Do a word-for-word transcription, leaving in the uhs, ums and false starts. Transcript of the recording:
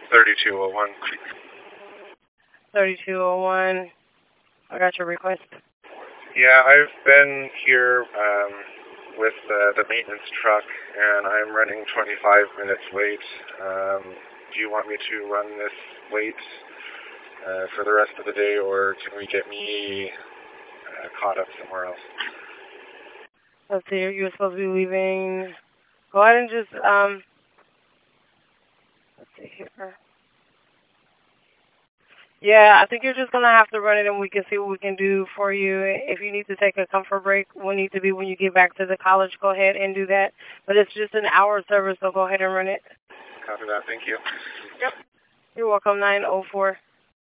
thirty-two oh one. thirty-two oh one. I got your request. Yeah, I've been here um, with uh, the maintenance truck, and I'm running twenty-five minutes late. Um, do you want me to run this late uh, for the rest of the day, or can we get me uh, caught up somewhere else? Let's see, you're supposed to be leaving. Go ahead and just, um, let's see here. Yeah, I think you're just going to have to run it and we can see what we can do for you. If you need to take a comfort break, will need to be when you get back to the college, go ahead and do that. But it's just an hour service, so go ahead and run it. Copy that, thank you. Yep. You're welcome, nine oh four.